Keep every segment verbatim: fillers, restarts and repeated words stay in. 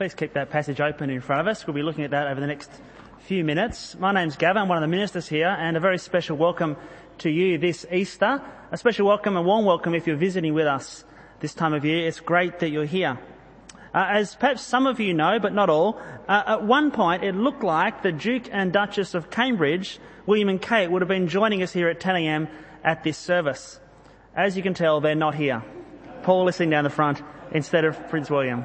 Please keep that passage open in front of us. We'll be looking at that over the next few minutes. My name's Gavin, I'm one of the ministers here, and a very special welcome to you this Easter. A special welcome, a warm welcome if you're visiting with us this time of year. It's great that you're here. Uh, as perhaps some of you know, but not all, uh, at one point it looked like the Duke and Duchess of Cambridge, William and Kate, would have been joining us here at ten a.m. at this service. As you can tell, they're not here. Paul is sitting down the front instead of Prince William.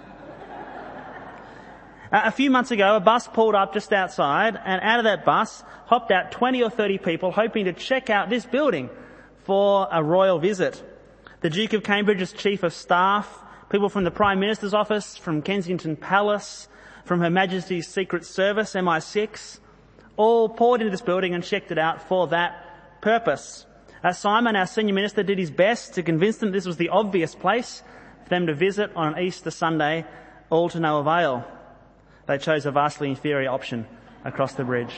A few months ago, a bus pulled up just outside, and out of that bus hopped out twenty or thirty people hoping to check out this building for a royal visit. The Duke of Cambridge's Chief of Staff, people from the Prime Minister's office, from Kensington Palace, from Her Majesty's Secret Service, M I six, all poured into this building and checked it out for that purpose. Uh, Simon, our Senior Minister, did his best to convince them this was the obvious place for them to visit on an Easter Sunday, all to no avail. They chose a vastly inferior option across the bridge.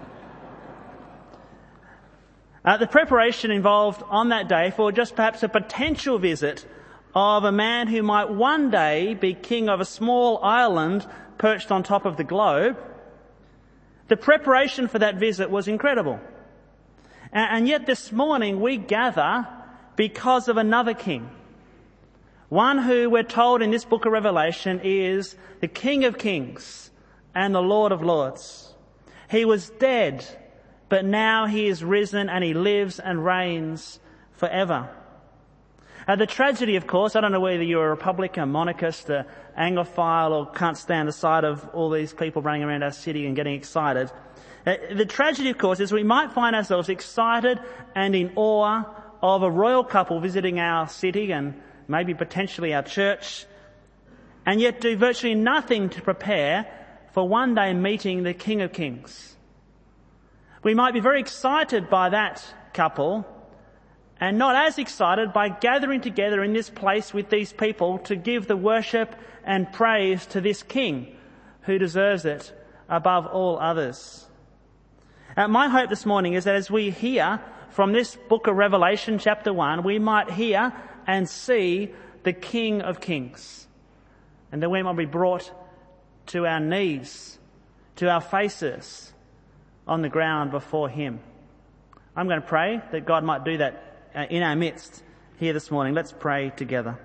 Uh, the preparation involved on that day for just perhaps a potential visit of a man who might one day be king of a small island perched on top of the globe. The preparation for that visit was incredible. And, and yet this morning we gather because of another king. One who we're told in this book of Revelation is the King of Kings and the Lord of Lords. He was dead, but now he is risen and he lives and reigns forever. Uh, the tragedy, of course, I don't know whether you're a Republican, a monarchist, an Anglophile, or can't stand the sight of all these people running around our city and getting excited. Uh, the tragedy, of course, is we might find ourselves excited and in awe of a royal couple visiting our city and maybe potentially our church, and yet do virtually nothing to prepare for one day meeting the King of Kings. We might be very excited by that couple, and not as excited by gathering together in this place with these people to give the worship and praise to this King who deserves it above all others. Uh, my hope this morning is that as we hear from this book of Revelation chapter one, we might hear and see the King of Kings, and that we might be brought to our knees, to our faces on the ground before him. I'm going to pray that God might do that in our midst here this morning. Let's pray together.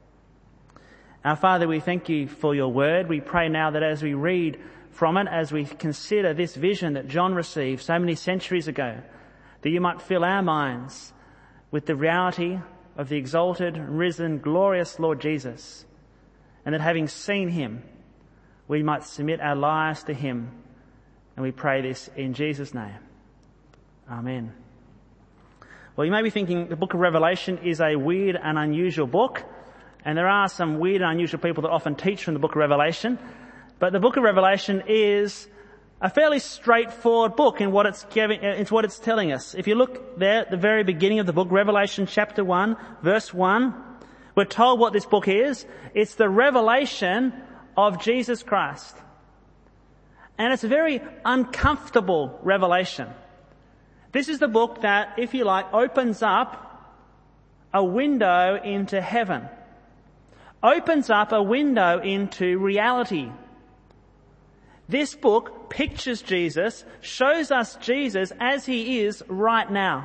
Our Father, we thank you for your word. We pray now that as we read from it, as we consider this vision that John received so many centuries ago, that you might fill our minds with the reality of the exalted, risen, glorious Lord Jesus, and that having seen him, we might submit our lives to him. And we pray this in Jesus' name. Amen. Well, you may be thinking the book of Revelation is a weird and unusual book, and there are some weird and unusual people that often teach from the book of Revelation, but the book of Revelation is a fairly straightforward book in what it's giving, it's what it's telling us. If you look there at the very beginning of the book, Revelation chapter one, verse one, we're told what this book is. It's the revelation of Jesus Christ. And it's a very uncomfortable revelation. This is the book that, if you like, opens up a window into heaven. Opens up a window into reality. This book pictures Jesus, shows us Jesus as he is right now.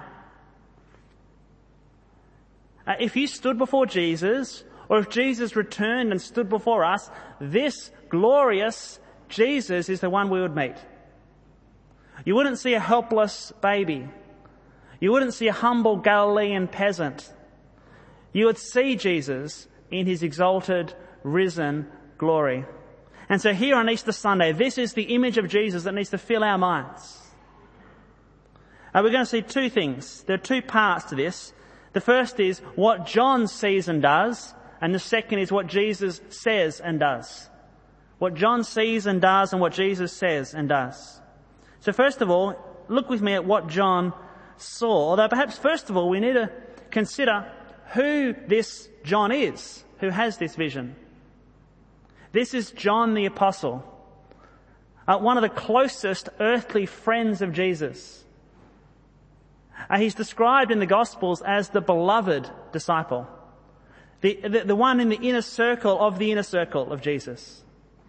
Uh, if you stood before Jesus, or if Jesus returned and stood before us, this glorious Jesus is the one we would meet. You wouldn't see a helpless baby. You wouldn't see a humble Galilean peasant. You would see Jesus in his exalted, risen glory. And so here on Easter Sunday, this is the image of Jesus that needs to fill our minds. Uh, we're going to see two things. There are two parts to this. The first is what John sees and does, and the second is what Jesus says and does. What John sees and does and what Jesus says and does. So first of all, look with me at what John saw. Although perhaps first of all we need to consider who this John is, who has this vision. This is John the Apostle, uh, one of the closest earthly friends of Jesus. Uh, he's described in the Gospels as the beloved disciple, the, the, the one in the inner circle of the inner circle of Jesus.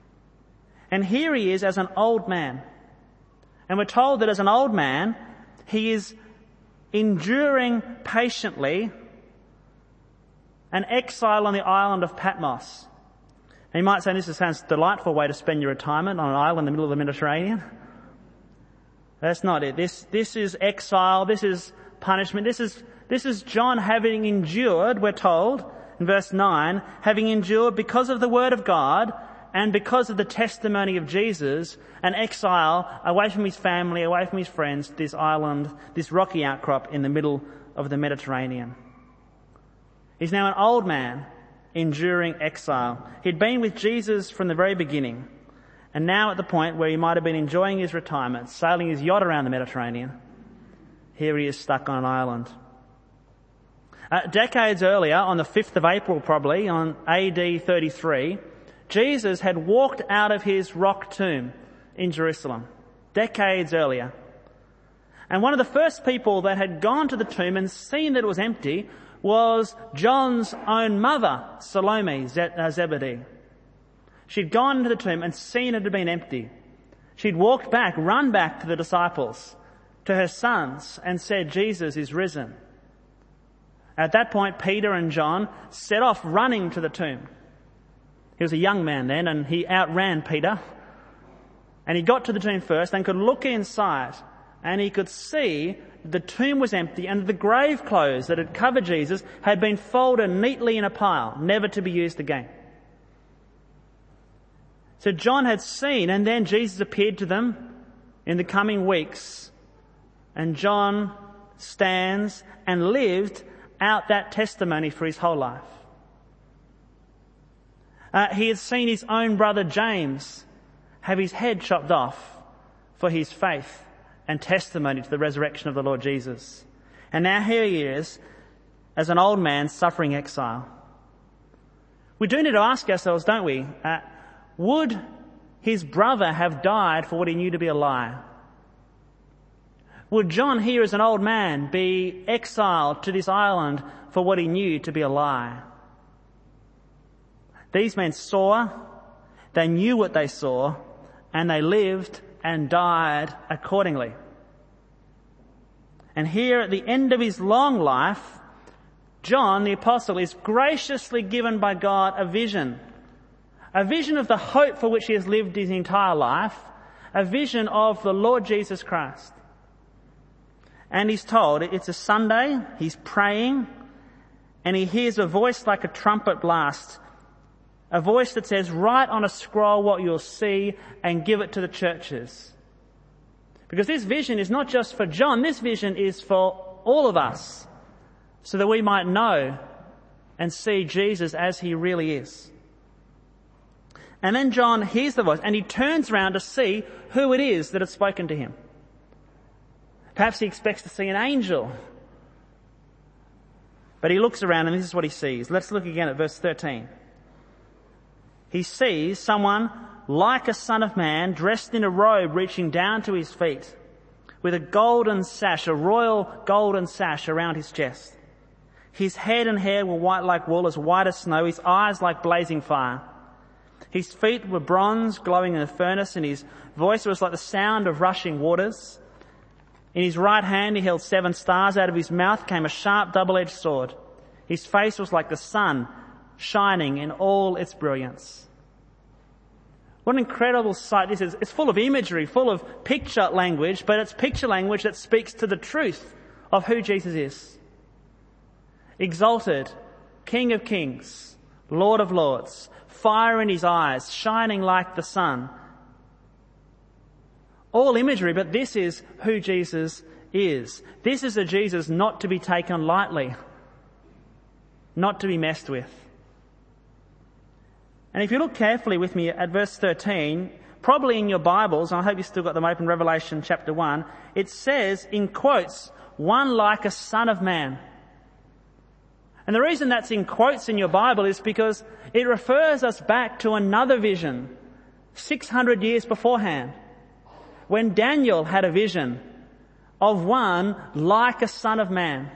And here he is as an old man. And we're told that as an old man, he is enduring patiently an exile on the island of Patmos. And you might say, this sounds a delightful way to spend your retirement on an island in the middle of the Mediterranean. That's not it. This, this is exile. This is punishment. This is, this is John having endured, we're told in verse nine, having endured because of the word of God and because of the testimony of Jesus, an exile away from his family, away from his friends, this island, this rocky outcrop in the middle of the Mediterranean. He's now an old man enduring exile. He'd been with Jesus from the very beginning, and now at the point where he might have been enjoying his retirement, sailing his yacht around the Mediterranean, here he is stuck on an island. Uh, decades earlier, on the fifth of April probably, on A D thirty-three, Jesus had walked out of his rock tomb in Jerusalem, decades earlier. And one of the first people that had gone to the tomb and seen that it was empty was John's own mother, Salome Zebedee. She'd gone into the tomb and seen it had been empty. She'd walked back, run back to the disciples, to her sons, and said, Jesus is risen. At that point, Peter and John set off running to the tomb. He was a young man then, and he outran Peter. And he got to the tomb first and could look inside, and he could see the tomb was empty and the grave clothes that had covered Jesus had been folded neatly in a pile, never to be used again. So John had seen, and then Jesus appeared to them in the coming weeks, and John stands and lived out that testimony for his whole life. Uh, he had seen his own brother James have his head chopped off for his faith and testimony to the resurrection of the Lord Jesus. And now here he is as an old man suffering exile. We do need to ask ourselves, don't we, uh, would his brother have died for what he knew to be a lie? Would John here as an old man be exiled to this island for what he knew to be a lie? These men saw, they knew what they saw, and they lived and died accordingly. And here at the end of his long life, John the Apostle is graciously given by God a vision. A vision of the hope for which he has lived his entire life. A vision of the Lord Jesus Christ. And he's told, it's a Sunday, he's praying, and he hears a voice like a trumpet blast. A voice that says, write on a scroll what you'll see and give it to the churches. Because this vision is not just for John, this vision is for all of us, so that we might know and see Jesus as he really is. And then John hears the voice and he turns around to see who it is that had spoken to him. Perhaps he expects to see an angel. But he looks around and this is what he sees. Let's look again at verse thirteen. He sees someone like a son of man, dressed in a robe reaching down to his feet, with a golden sash, a royal golden sash around his chest. His head and hair were white like wool, as white as snow, his eyes like blazing fire. His feet were bronze, glowing in a furnace, and his voice was like the sound of rushing waters. In his right hand he held seven stars. Out of his mouth came a sharp double-edged sword. His face was like the sun, shining in all its brilliance. What an incredible sight this is. It's full of imagery, full of picture language, but it's picture language that speaks to the truth of who Jesus is. Exalted, King of Kings, Lord of Lords, fire in his eyes, shining like the sun. All imagery, but this is who Jesus is. This is a Jesus not to be taken lightly, not to be messed with. And if you look carefully with me at verse thirteen, probably in your Bibles, and I hope you've still got them open, Revelation chapter one, it says in quotes, one like a son of man. And the reason that's in quotes in your Bible is because it refers us back to another vision, six hundred years beforehand, when Daniel had a vision of one like a son of man.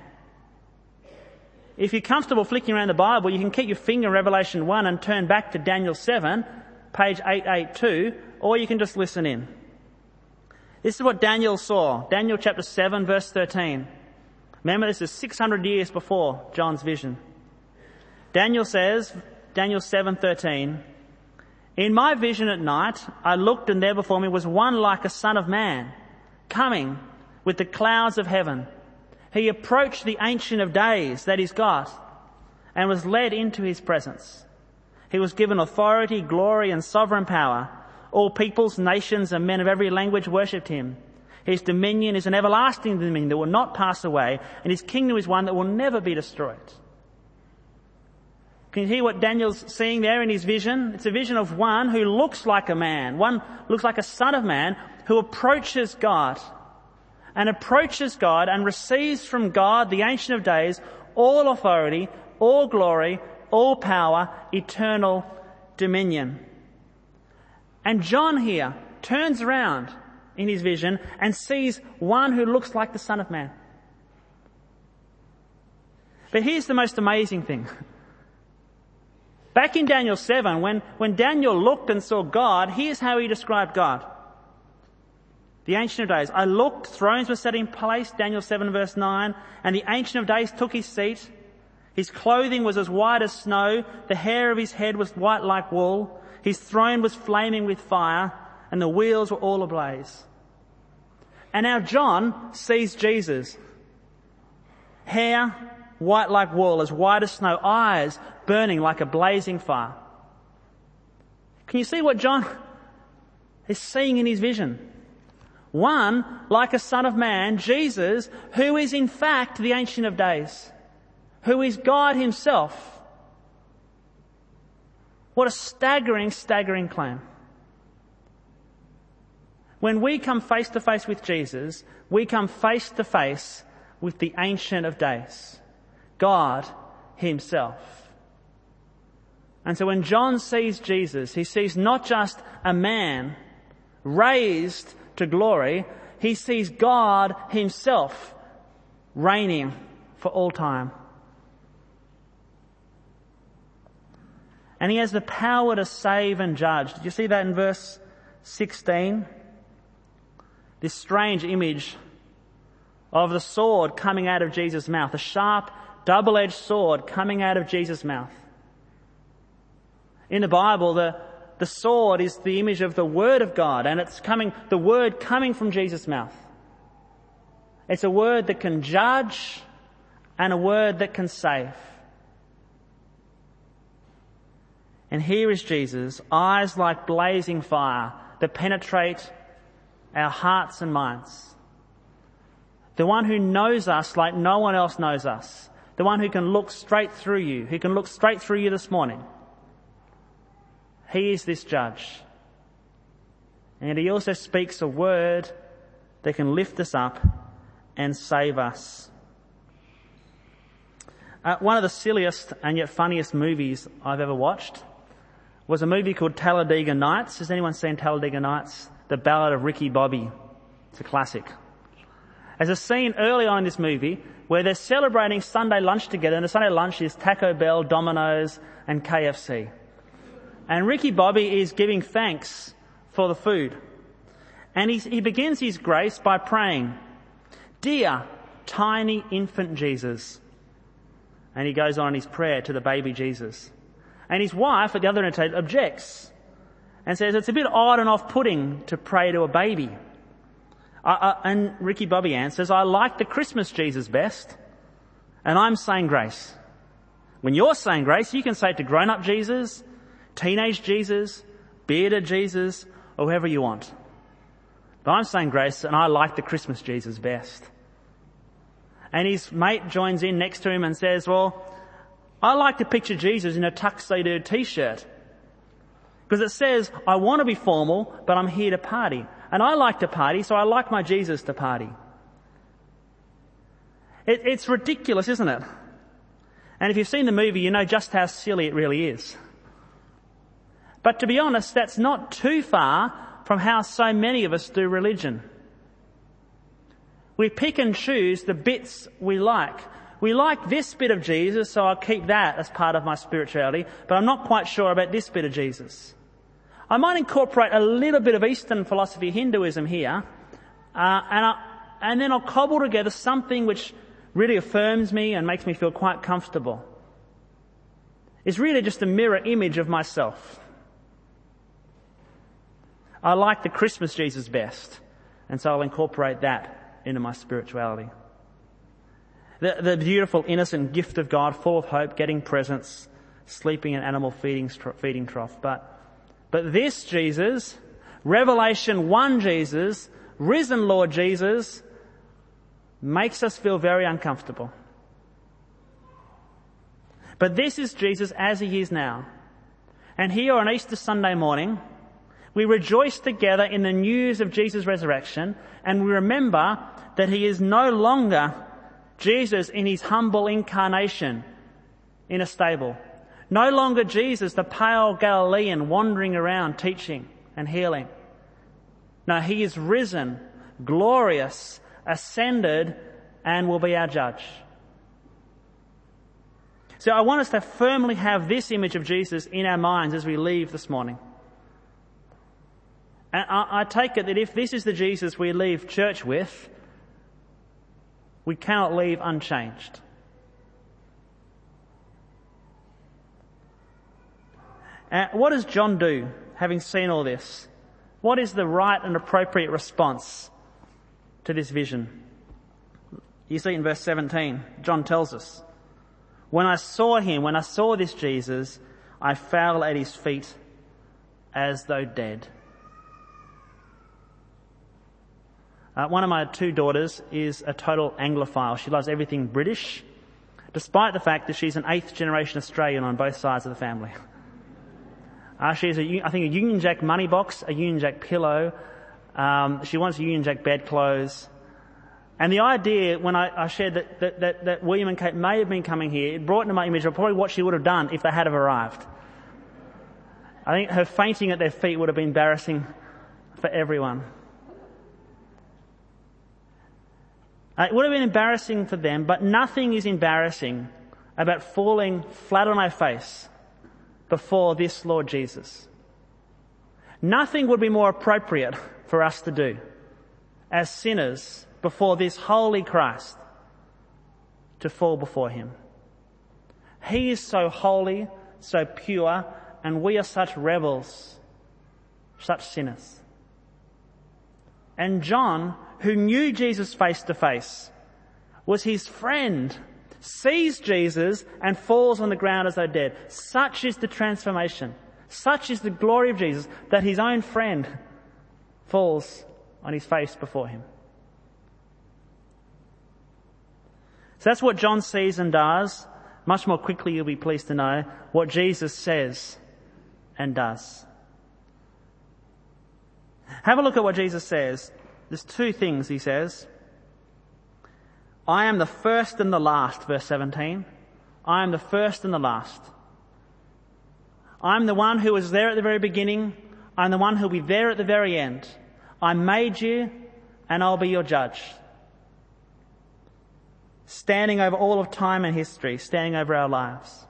If you're comfortable flicking around the Bible, you can keep your finger in Revelation one and turn back to Daniel seven, page eight eighty-two, or you can just listen in. This is what Daniel saw. Daniel chapter seven, verse thirteen. Remember, this is six hundred years before John's vision. Daniel says, Daniel seven thirteen, "In my vision at night, I looked, and there before me was one like a son of man, coming with the clouds of heaven. He approached the Ancient of Days, that is God, and was led into his presence. He was given authority, glory, and sovereign power. All peoples, nations, and men of every language worshipped him. His dominion is an everlasting dominion that will not pass away, and his kingdom is one that will never be destroyed." Can you hear what Daniel's seeing there in his vision? It's a vision of one who looks like a man, one looks like a son of man, who approaches God, and approaches God and receives from God, the Ancient of Days, all authority, all glory, all power, eternal dominion. And John here turns around in his vision and sees one who looks like the Son of Man. But here's the most amazing thing. Back in Daniel seven, when, when Daniel looked and saw God, here's how he described God. The Ancient of Days. "I looked, thrones were set in place," Daniel seven verse nine, "and the Ancient of Days took his seat. His clothing was as white as snow, the hair of his head was white like wool, his throne was flaming with fire, and the wheels were all ablaze." And now John sees Jesus. Hair white like wool, as white as snow, eyes burning like a blazing fire. Can you see what John is seeing in his vision? One like a son of man, Jesus, who is in fact the Ancient of Days, who is God himself. What a staggering, staggering claim. When we come face to face with Jesus, we come face to face with the Ancient of Days, God himself. And so when John sees Jesus, he sees not just a man raised to glory, he sees God himself reigning for all time. And he has the power to save and judge. Did you see that in verse sixteen? This strange image of the sword coming out of Jesus' mouth, a sharp, double-edged sword coming out of Jesus' mouth. In the Bible, the, the sword is the image of the Word of God, and it's coming, the Word coming from Jesus' mouth. It's a word that can judge and a word that can save. And here is Jesus, eyes like blazing fire that penetrate our hearts and minds. The one who knows us like no one else knows us. The one who can look straight through you, who can look straight through you this morning. He is this judge. And he also speaks a word that can lift us up and save us. Uh, one of the silliest and yet funniest movies I've ever watched was a movie called Talladega Nights. Has anyone seen Talladega Nights? The Ballad of Ricky Bobby. It's a classic. There's a scene early on in this movie where they're celebrating Sunday lunch together, and the Sunday lunch is Taco Bell, Domino's, and K F C. And Ricky Bobby is giving thanks for the food. And he, he begins his grace by praying, "Dear tiny infant Jesus." And he goes on his prayer to the baby Jesus. And his wife at the other end of the table objects and says it's a bit odd and off-putting to pray to a baby. Uh, uh, and Ricky Bobby answers, "I like the Christmas Jesus best, and I'm saying grace." When you're saying grace, you can say it to grown-up Jesus, teenage Jesus, bearded Jesus, or whoever you want. But I'm saying grace, and I like the Christmas Jesus best. And his mate joins in next to him and says, "Well, I like to picture Jesus in a tuxedo t-shirt. Because it says, I want to be formal, but I'm here to party. And I like to party, so I like my Jesus to party." It, it's ridiculous, isn't it? And if you've seen the movie, you know just how silly it really is. But to be honest, that's not too far from how so many of us do religion. We pick and choose the bits we like. We like this bit of Jesus, so I'll keep that as part of my spirituality, but I'm not quite sure about this bit of Jesus. I might incorporate a little bit of Eastern philosophy, Hinduism here, uh, and, I, and then I'll cobble together something which really affirms me and makes me feel quite comfortable. It's really just a mirror image of myself. I like the Christmas Jesus best, and so I'll incorporate that into my spirituality. The, the beautiful, innocent gift of God, full of hope, getting presents, sleeping in animal feeding, feeding trough. But But this Jesus, Revelation one Jesus, risen Lord Jesus, makes us feel very uncomfortable. But this is Jesus as he is now. And here on Easter Sunday morning, we rejoice together in the news of Jesus' resurrection, and we remember that he is no longer Jesus in his humble incarnation in a stable. No longer Jesus, the pale Galilean wandering around teaching and healing. No, he is risen, glorious, ascended, and will be our judge. So I want us to firmly have this image of Jesus in our minds as we leave this morning. And I, I take it that if this is the Jesus we leave church with, we cannot leave unchanged. Uh, what does John do, having seen all this? What is the right and appropriate response to this vision? You see in verse seventeen, John tells us, "When I saw him, when I saw this Jesus, I fell at his feet as though dead." Uh, one of my two daughters is a total Anglophile. She loves everything British, despite the fact that she's an eighth generation Australian on both sides of the family. Uh, she has, a, I think, a Union Jack money box, a Union Jack pillow. Um, she wants a Union Jack bedclothes. And the idea, when I, I shared that, that, that, that William and Kate may have been coming here, it brought into my image of probably what she would have done if they had have arrived. I think her fainting at their feet would have been embarrassing for everyone. Uh, it would have been embarrassing for them, but nothing is embarrassing about falling flat on our face before this Lord Jesus. Nothing would be more appropriate for us to do as sinners before this holy Christ, to fall before him. He is so holy, so pure, and we are such rebels, such sinners. And John, who knew Jesus face to face, was his friend, sees Jesus and falls on the ground as though dead. Such is the transformation. Such is the glory of Jesus that his own friend falls on his face before him. So that's what John sees and does. Much more quickly, you'll be pleased to know what Jesus says and does. Have a look at what Jesus says. There's two things he says. I am the first and the last, verse seventeen. I am the first and the last. I'm the one who was there at the very beginning. I'm the one who will be there at the very end. I made you and I'll be your judge. Standing over all of time and history, standing over our lives.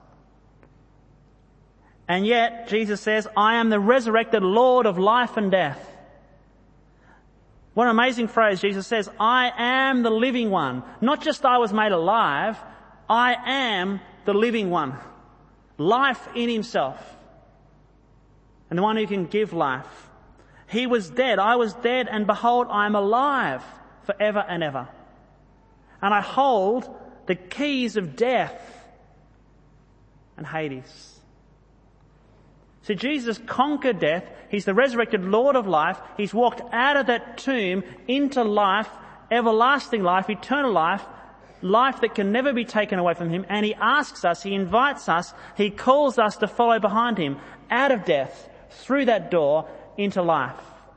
And yet, Jesus says, I am the resurrected Lord of life and death. What an amazing phrase. Jesus says, I am the living one. Not just I was made alive, I am the living one. Life in himself. And the one who can give life. He was dead. I was dead, and behold, I am alive forever and ever. And I hold the keys of death and Hades. See, Jesus conquered death. He's the resurrected Lord of life. He's walked out of that tomb into life, everlasting life, eternal life, life that can never be taken away from him. And he asks us, he invites us, he calls us to follow behind him out of death, through that door, into life.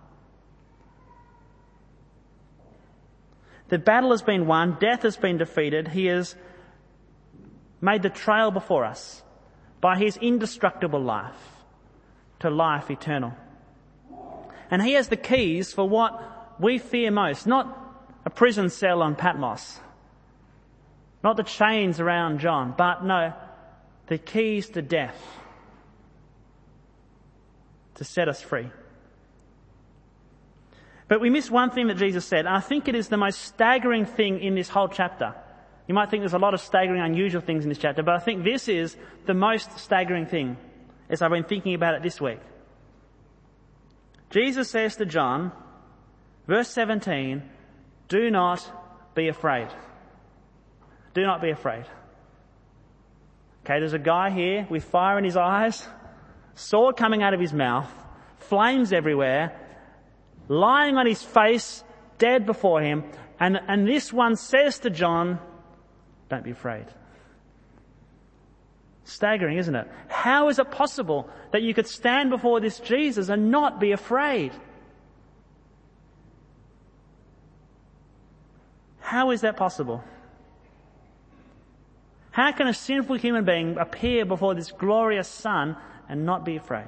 The battle has been won. Death has been defeated. He has made the trail before us by his indestructible life to life eternal. And he has the keys for what we fear most. Not a prison cell on Patmos. Not the chains around John. But no, the keys to death. to set us free. But we miss one thing that Jesus said, and I think it is the most staggering thing in this whole chapter. You might think there's a lot of staggering, unusual things in this chapter, but I think this is the most staggering thing as I've been thinking about it this week. Jesus says to John, verse seventeen, do not be afraid. Do not be afraid. Okay, there's a guy here with fire in his eyes, sword coming out of his mouth, flames everywhere, lying on his face, dead before him, and, and this one says to John, don't be afraid. Staggering, isn't it? How is it possible that you could stand before this Jesus and not be afraid? How is that possible? How can a sinful human being appear before this glorious Son and not be afraid?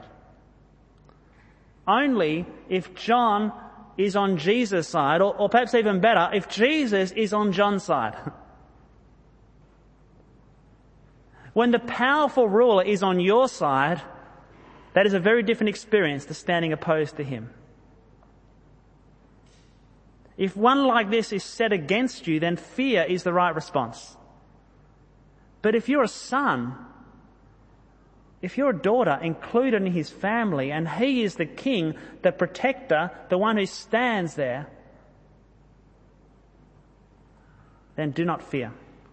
Only if John is on Jesus' side, or, or perhaps even better, if Jesus is on John's side. When the powerful ruler is on your side, that is a very different experience to standing opposed to him. If one like this is set against you, then fear is the right response. But if you're a son, if you're a daughter included in his family, and he is the king, the protector, the one who stands there, then do not fear.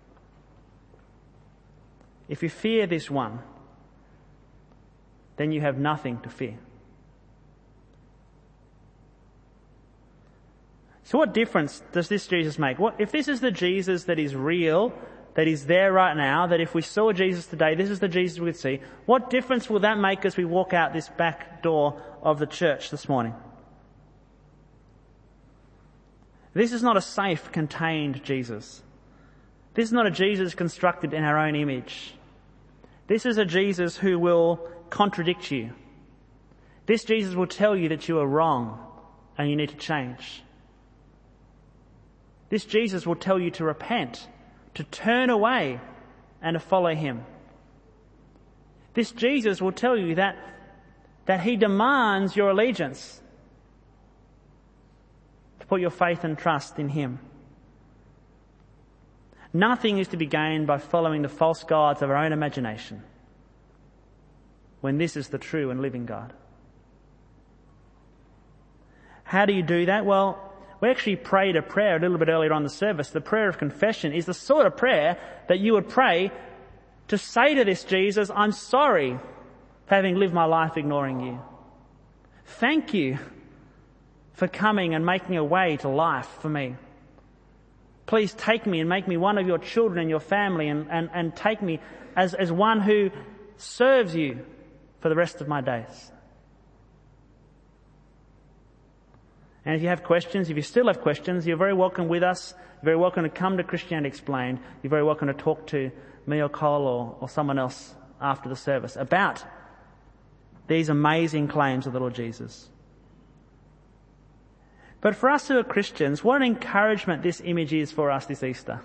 If you fear this one, then you have nothing to fear. So what difference does this Jesus make? What, if this is the Jesus that is real, that is there right now, that if we saw Jesus today, this is the Jesus we would see, what difference will that make as we walk out this back door of the church this morning? This is not a safe, contained Jesus. This is not a Jesus constructed in our own image. This is a Jesus who will contradict you. This Jesus will tell you that you are wrong and you need to change. This Jesus will tell you to repent, to turn away and to follow him. This Jesus will tell you that, that he demands your allegiance, to put your faith and trust in him. Nothing is to be gained by following the false gods of our own imagination, when this is the true and living God. How do you do that? Well, we actually prayed a prayer a little bit earlier on the service. The prayer of confession is the sort of prayer that you would pray to say to this Jesus, I'm sorry for having lived my life ignoring you. Thank you for coming and making a way to life for me. Please take me and make me one of your children and your family, and, and, and take me as, as one who serves you for the rest of my days. And if you have questions, if you still have questions, you're very welcome with us. You're very welcome to come to Christianity Explained. You're very welcome to talk to me or Cole or, or someone else after the service about these amazing claims of the Lord Jesus. But for us who are Christians, what an encouragement this image is for us this Easter.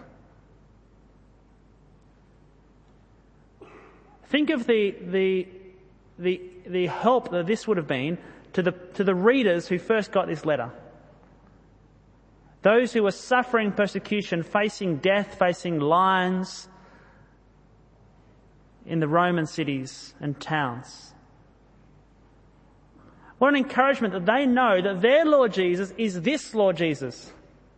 Think of the, the, the, the help that this would have been to the, to the readers who first got this letter. Those who were suffering persecution, facing death, facing lions in the Roman cities and towns. What an encouragement that they know that their Lord Jesus is this Lord Jesus,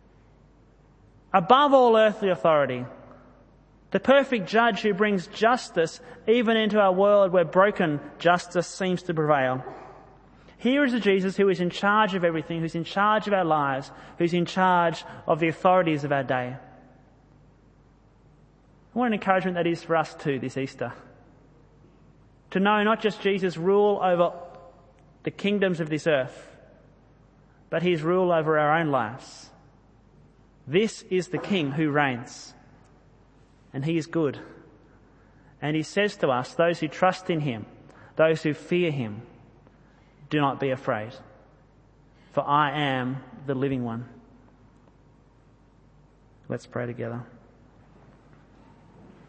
above all earthly authority, the perfect judge who brings justice even into our world where broken justice seems to prevail. Here is a Jesus who is in charge of everything, who's in charge of our lives, who's in charge of the authorities of our day. What an encouragement that is for us too this Easter. To know not just Jesus' rule over the kingdoms of this earth, but his rule over our own lives. This is the King who reigns, and he is good. And he says to us, those who trust in him, those who fear him, do not be afraid, for I am the living one. Let's pray together.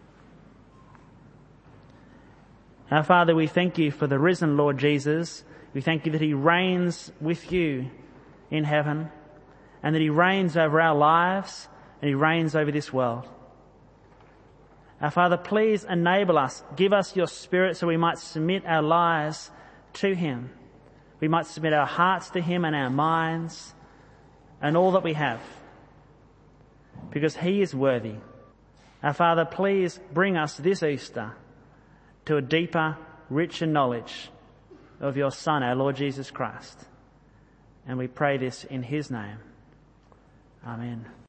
Our Father, we thank you for the risen Lord Jesus. We thank you that he reigns with you in heaven, and that he reigns over our lives, and he reigns over this world. Our Father, please enable us, give us your Spirit so we might submit our lives to him. We might submit our hearts to him and our minds and all that we have, because he is worthy. Our Father, please bring us this Easter to a deeper, richer knowledge of your Son, our Lord Jesus Christ. And we pray this in his name. Amen.